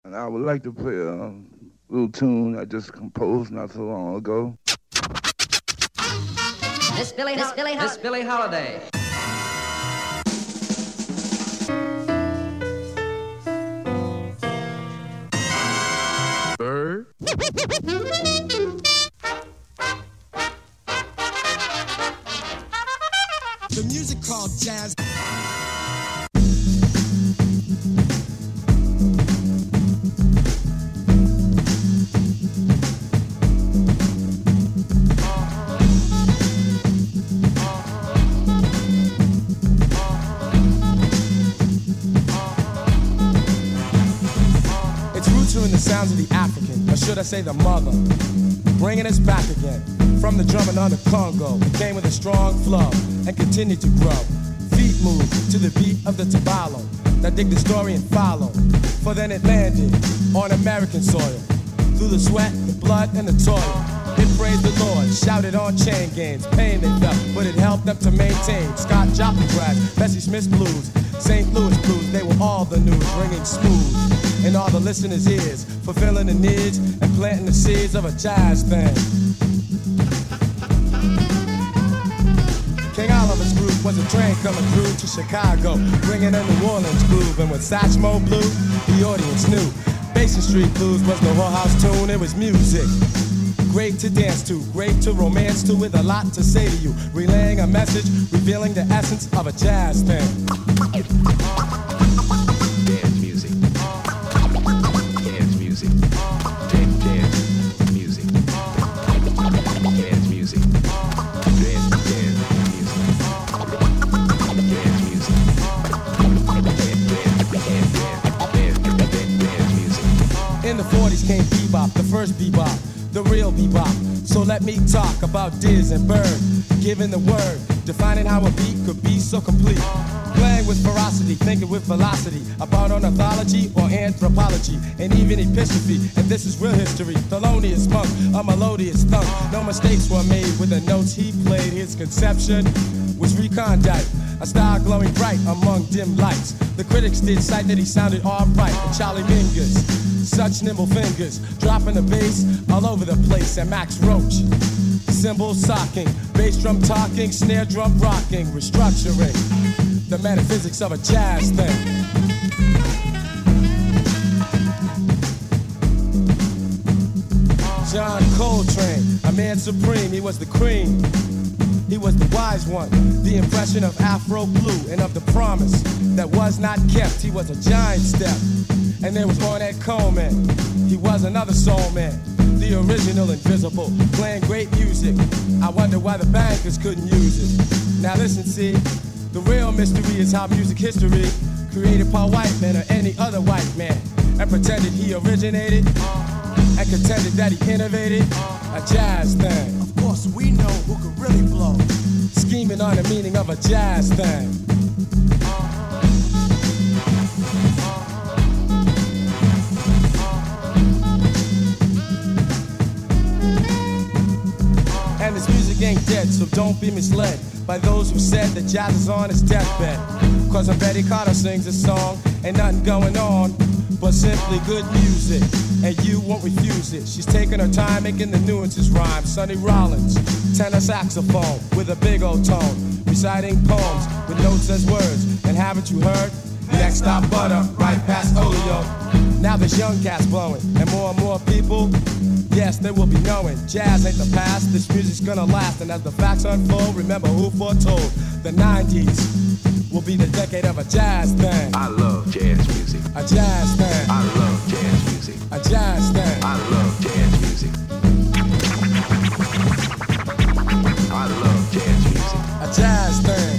And I would like to play a little tune I just composed not so long ago. Miss Billie Holiday. Bird. The music called jazz. In the sounds of the African, or should I say the mother, bringing us back again from the drumming on the Congo. It came with a strong flow and continued to grow. Feet move to the beat of the tabalo that dig the story and follow. For then it landed on American soil through the sweat, the blood, and the toil. It praised the Lord, shouted on chain gangs, pain they felt, but it helped them to maintain. Scott Joplin crash, Bessie Smith's blues, St. Louis blues, they were all the news, ringing smooth in all the listeners' ears, fulfilling the needs and planting the seeds of a jazz thing. King Oliver's group was a train coming through to Chicago, bringing a New Orleans groove, and when Satchmo blew, the audience knew. Basin Street Blues was no whorehouse tune, it was music. Great to dance to, great to romance to, with a lot to say to you, relaying a message, revealing the essence of a jazz thing. Dance music. Dance music. Dance music. Dance music. Dance music. In the 40s came bebop, the first bebop, the real bebop. So let me talk about Diz and Bird, giving the word, defining how a beat could be so complete. Playing with ferocity, thinking with velocity about ornithology or anthropology, and even epistrophe. And this is real history. Thelonious Monk, a melodious thunk. No mistakes were made with the notes he played. His conception was recondite, a star glowing bright among dim lights. The critics did cite that he sounded alright. And Charlie Mingus, such nimble fingers, dropping the bass all over the place. And Max Roach, cymbals socking, bass drum talking, snare drum rocking, restructuring the metaphysics of a jazz thing. John Coltrane, a man supreme, he was the cream. He was the wise one, the impression of Afro blue and of the promise that was not kept. He was a giant step. And there was Ornette Coleman, he was another soul man, the original Invisible, playing great music. I wonder why the bankers couldn't use it. Now listen, see, the real mystery is how music history created by white men or any other white man, and pretended he originated and contended that he innovated a jazz thing. Of course we know who could really blow, scheming on the meaning of a jazz thing. And this music ain't dead, so don't be misled by those who said that jazz is on its deathbed. Cause when Betty Carter sings a song, ain't nothing going on but simply good music, and you won't refuse it. She's taking her time making the nuances rhyme. Sonny Rollins, tenor saxophone with a big old tone, reciting poems with notes as words. And haven't you heard? Next stop Butter, right past Olio. Now there's young cats blowing, and more people, yes, they will be knowing jazz ain't the past, this music's gonna last. And as the facts unfold, remember who foretold the 90s will be the decade of a jazz thing. I love jazz music. A jazz thing. I love jazz music. A jazz thing. I love jazz music. I love jazz music. A jazz thing.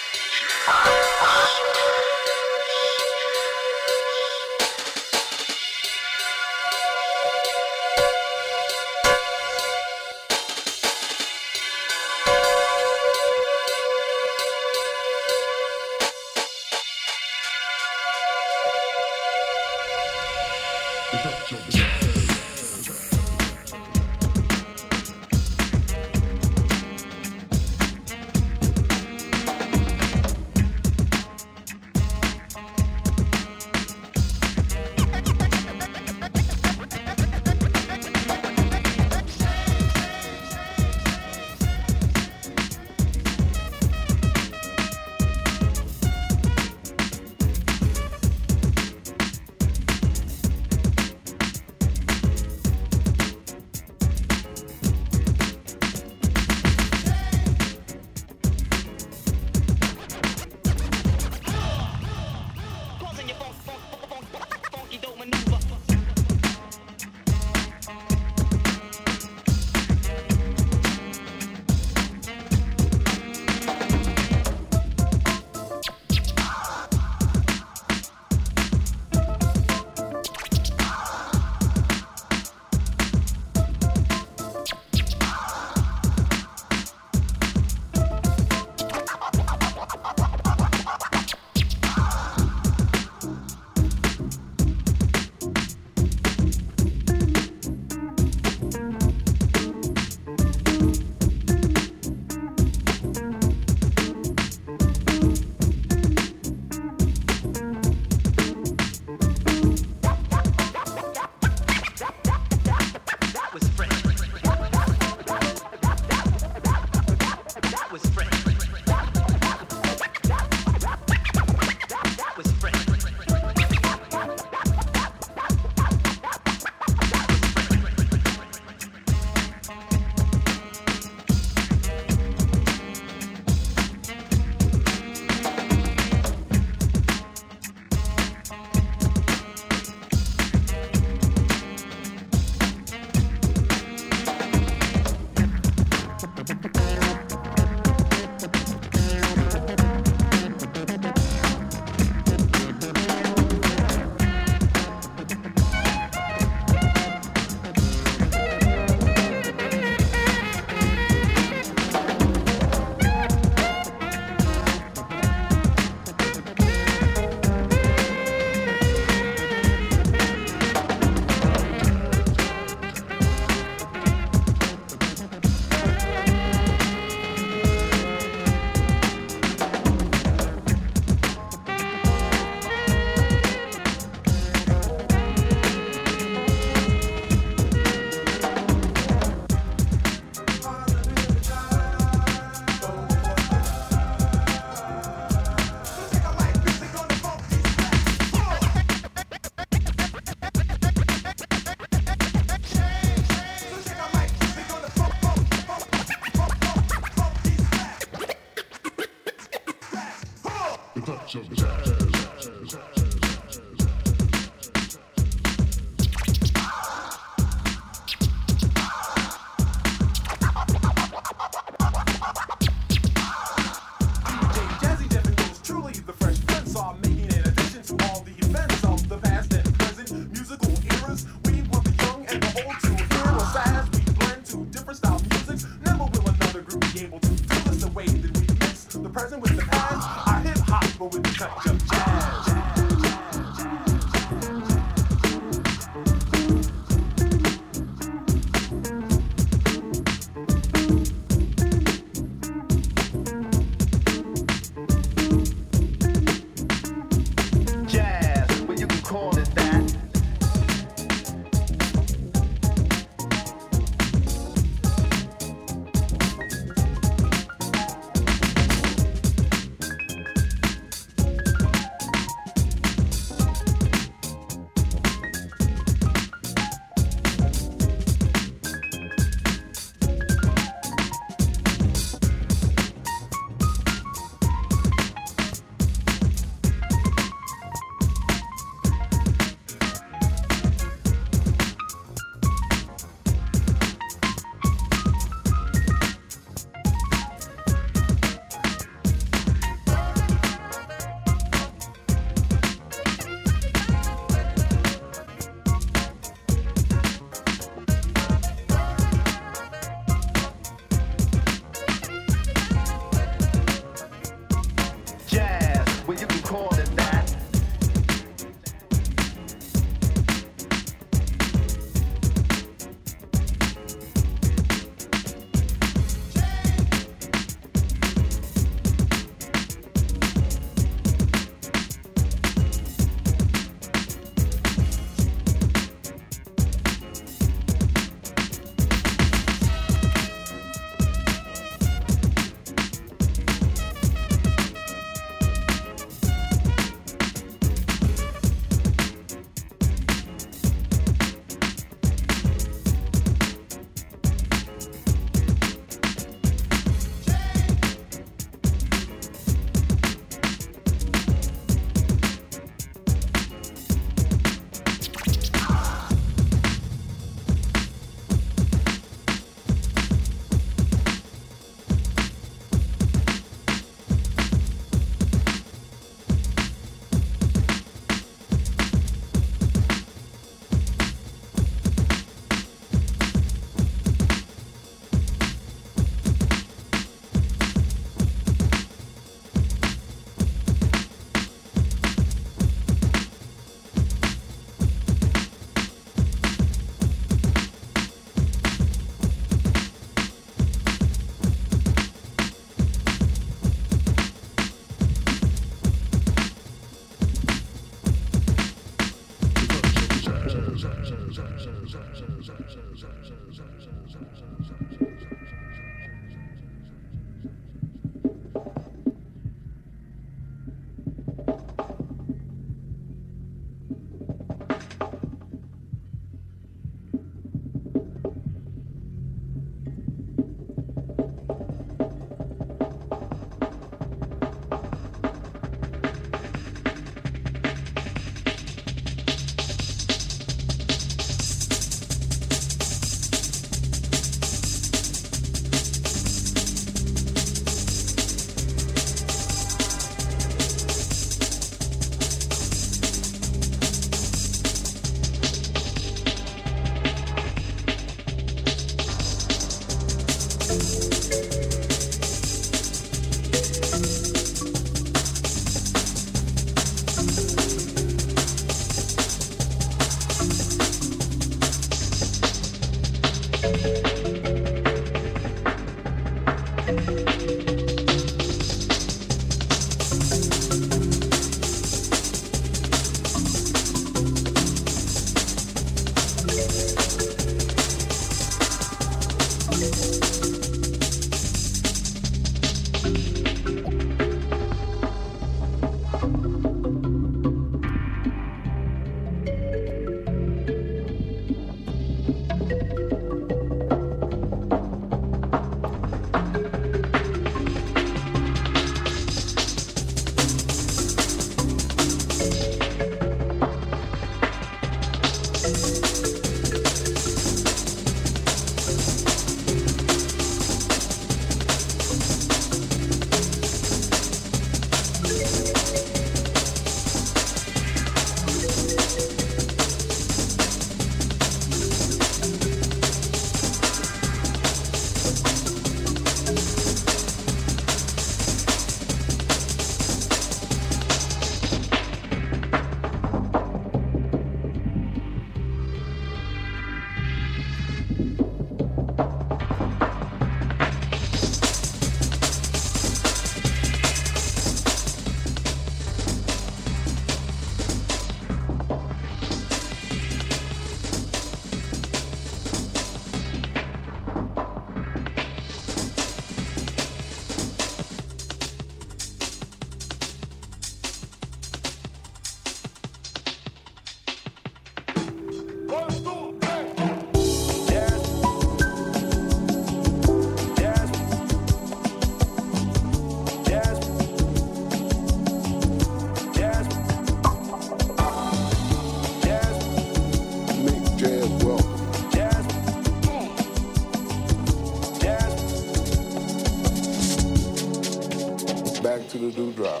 to the dewdrop.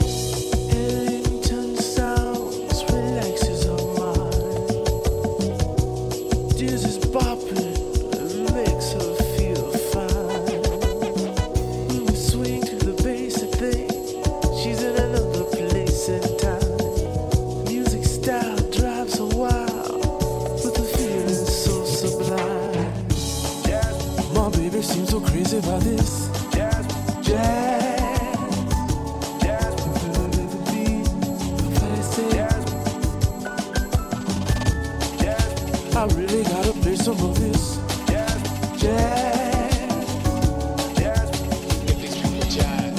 Ellington sounds relaxes our mind. Dizzy's bopping makes her feel fine. When we swing to the bass, I think she's in another place and time. Music style drives her wild with a feeling so sublime. My baby seems so crazy about this jazz. I really gotta play some of this jazz. Get these people jive.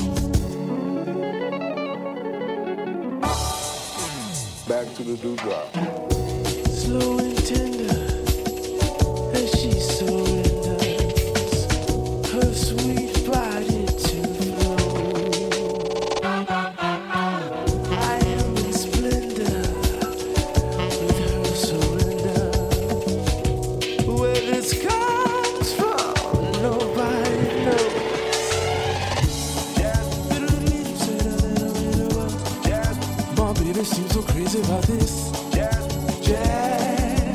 Back to the dewdrop. Slow and tender as she surrenders her sweet body to flow. I am in splendor with her surrender. Where this comes from, nobody knows. My baby seems so crazy about this jazz.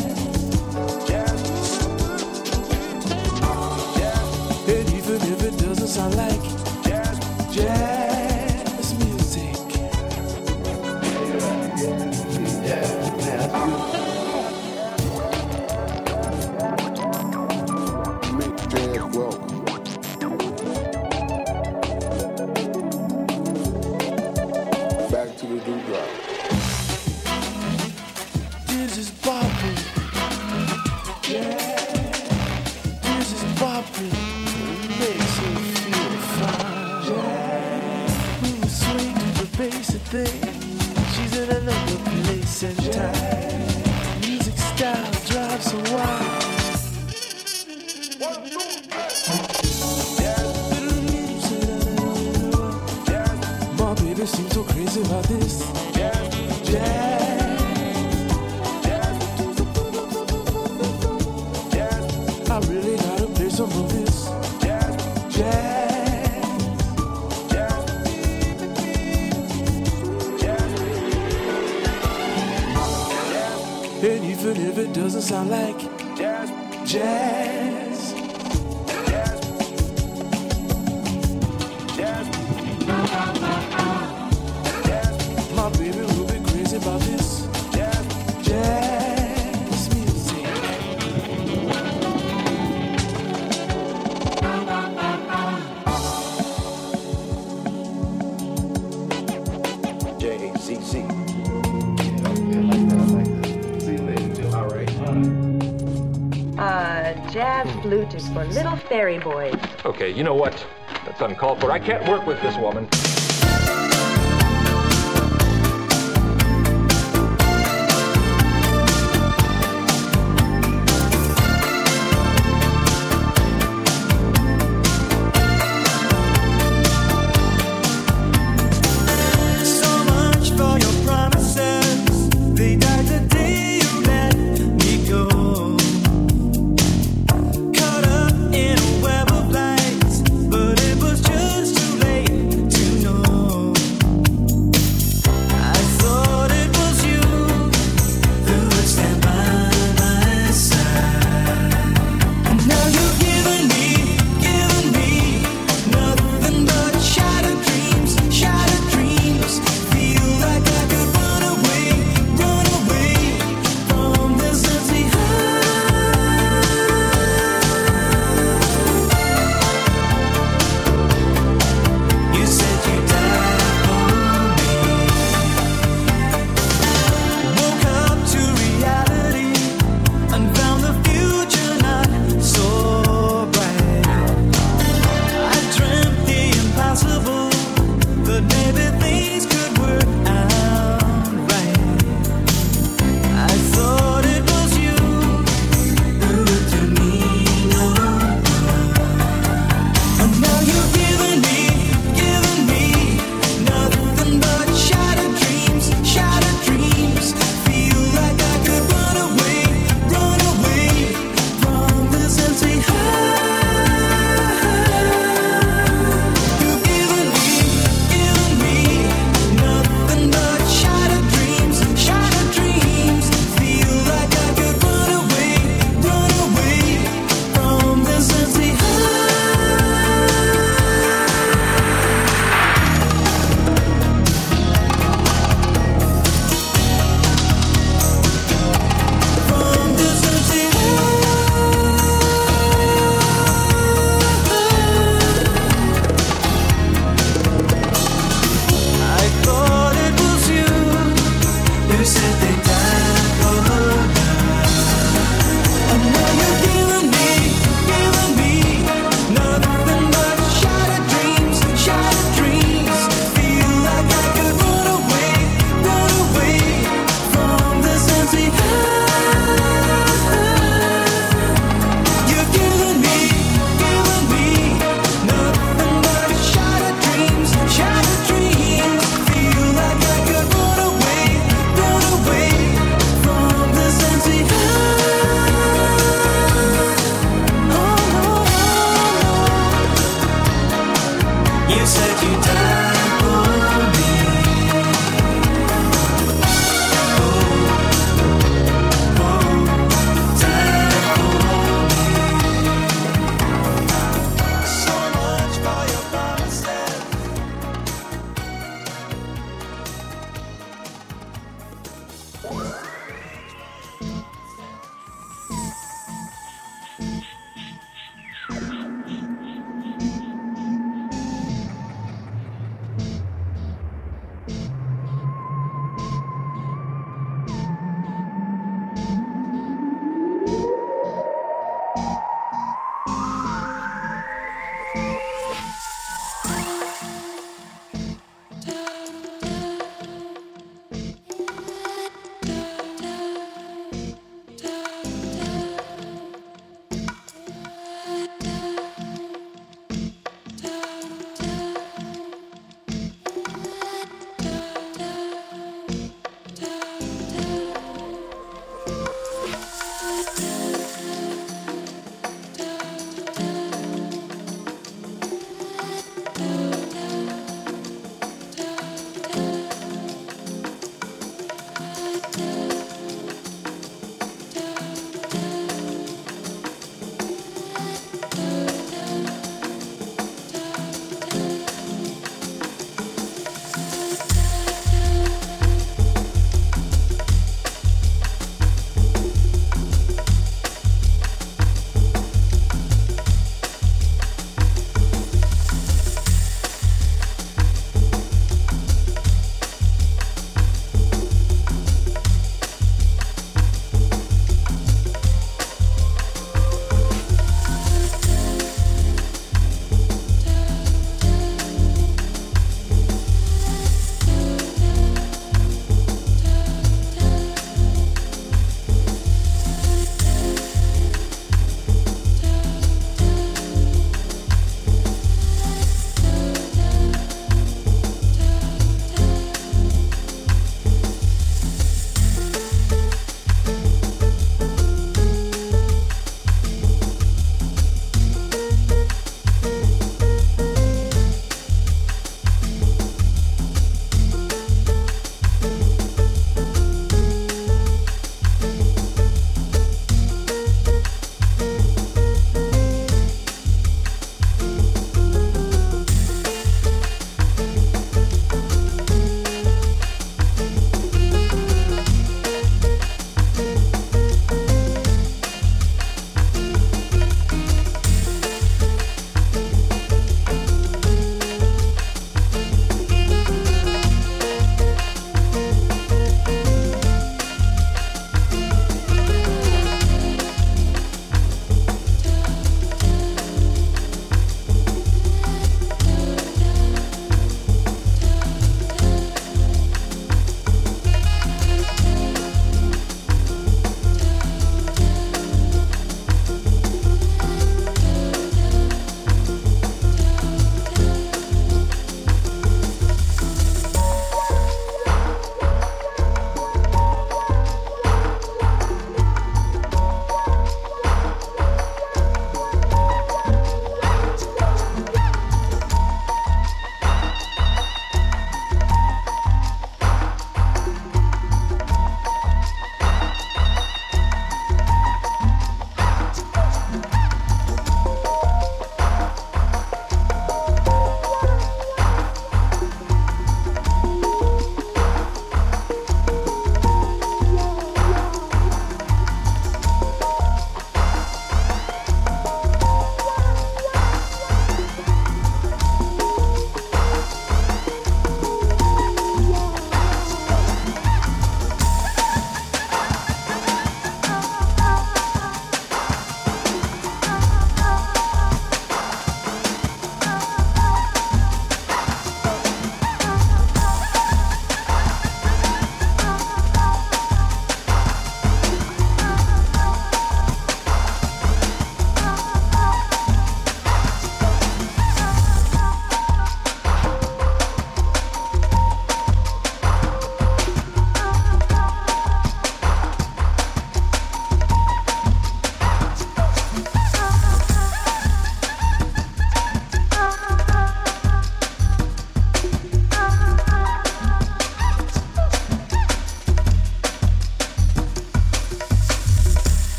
Music's bopping. Yeah. Music's bopping. Makes her feel fine. Yeah. We will swing to the basic thing. She's in another place and time. Music style drives her wild. My baby seems so crazy about this. I really gotta play some of this. And even if it doesn't sound like jazz. My baby will be crazy about this jazz music. J-A-Z-Z. Jazz flute is for little fairy boys. Okay, you know what? That's uncalled for. I can't work with this woman. So much for your promises. They died the day you let me go. Caught up in a web of lights, but it was just too late to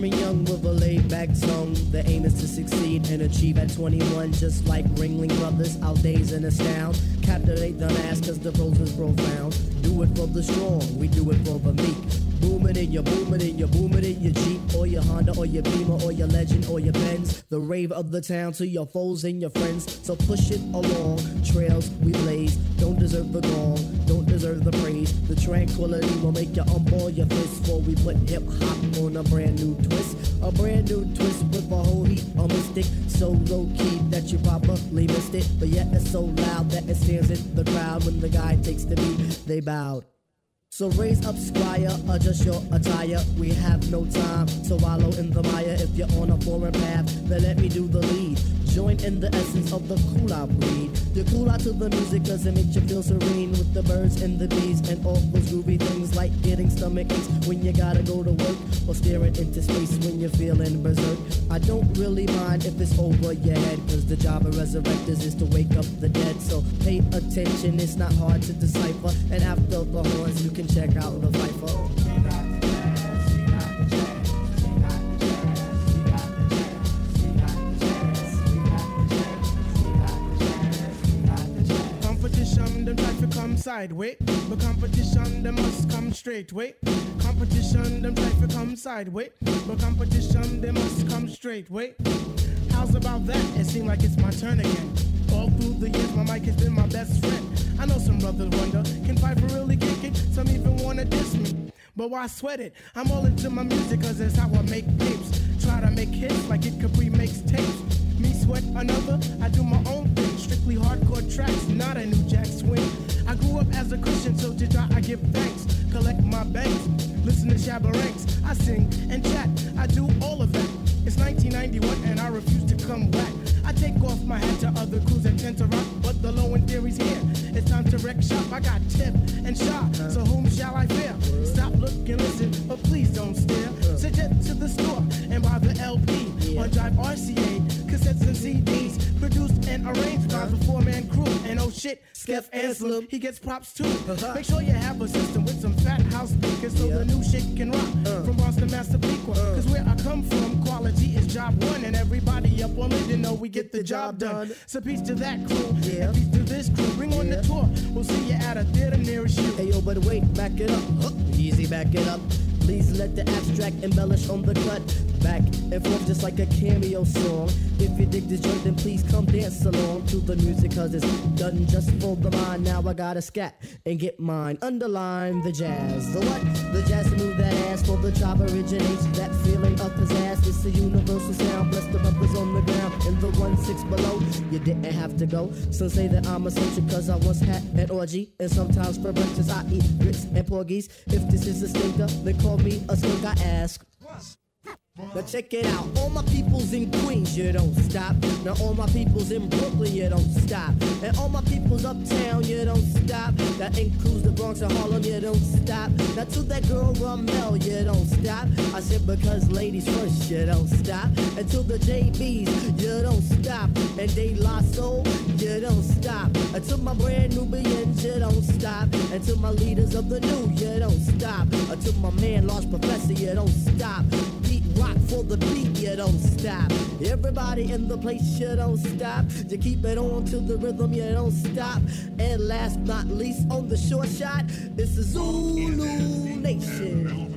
Coming young with a laid-back tongue. The aim is to succeed and achieve at 21. Just like Ringling Brothers, our days in astound. Captivate the mass cause the pros is profound. Do it for the strong, we do it for the meek. Boom it in your Jeep or your Honda or your Beamer or your Legend or your Benz. The rave of the town to your foes and your friends. So push it along, trails we blaze. Don't deserve the gong, don't deserve the praise. The tranquility will make you unball your fists before we put hip hop on a brand new twist. A brand new twist with a whole heap of mystic. So low key that you probably missed it, but yet it's so loud that it stands in the crowd. When the guy takes the beat, they bowed. So raise up, squire, adjust your attire. We have no time to wallow in the mire. If you're on a foreign path, then let me do the lead. Join in the essence of the cool out breed. You cool out to the music cause it makes you feel serene. With the birds and the bees and all those groovy things. Like getting stomach aches when you gotta go to work. Or staring into space when you're feeling berserk. I don't really mind if it's over your head, cause the job of resurrectors is to wake up the dead. So pay attention, it's not hard to decipher. And after the horns you can check out the Viper. Competition, them try to come sideways, but competition, them must come straight way. Competition, them try to come sideways, but competition, they must come straight way. How's about that? It seems like it's my turn again. All through the years, my mic has been my best friend. I know some brothers wonder, can Piper really kick it? Some even wanna diss me, but why sweat it? I'm all into my music cause it's how I make tapes. Try to make hits like it Capri makes tapes. Me sweat another, I do my own thing. Strictly hardcore tracks, not a new jack swing. I grew up as a Christian, so to God I give thanks. Collect my banks, listen to Shabba Ranks. I sing and chat, I do all of that. It's 1991 and I refuse to come back. I take off my hat to other crews that tend to rock, but the low end theory's here. It's time to wreck shop. I got Tip and Shaw, so whom shall I fear? Stop, look, and listen, but please don't stare. Suggest to the store and buy the LP on Drive RCA, cassettes and CDs, produced and arranged by the four-man crew. And oh shit, Skeff Anselm, he gets props too. Make sure you have a system with some fat house speakers so the new shit can rock. From Boston, Massapequa, cause where I come from, quality is job one, and everybody up on it, you know we get the job done. So peace to that crew, and peace to this crew. Bring on the tour, we'll see you at a theater nearest you. Hey yo, but wait, back it up, easy, back it up. Please let the abstract embellish on the cut. Back and forth just like a cameo song. If you dig this joint, then please come dance along to the music, cause it's done just for the mind. Now I gotta scat and get mine. Underline the jazz. The what? The jazz to move that ass for the job originates. That feeling of pizzazz. It's a universal sound. Bless the brothers on the ground. In the 1-6 below, you didn't have to go. Some say that I'm a soldier cause I once had an orgy. And sometimes for breakfast I eat grits and porgies. If this is a stinker, then call me a skunk, I ask. Now check it out, all my peoples in Queens, you don't stop. Now all my peoples in Brooklyn, you don't stop. And all my peoples uptown, you don't stop. That includes the Bronx and Harlem, you don't stop. Now to that girl Ramel, you don't stop. I said because ladies first, you don't stop. And to the JBs, you don't stop. And De La Soul, you don't stop. And to my brand Nubians, you don't stop. And to my leaders of the new, you don't stop. And to my man Large Professor, you don't stop. Rock for the beat, you don't stop. Everybody in the place, you don't stop. You keep it on to the rhythm, you don't stop. And last not least, on the short shot, it's the Zulu Nation.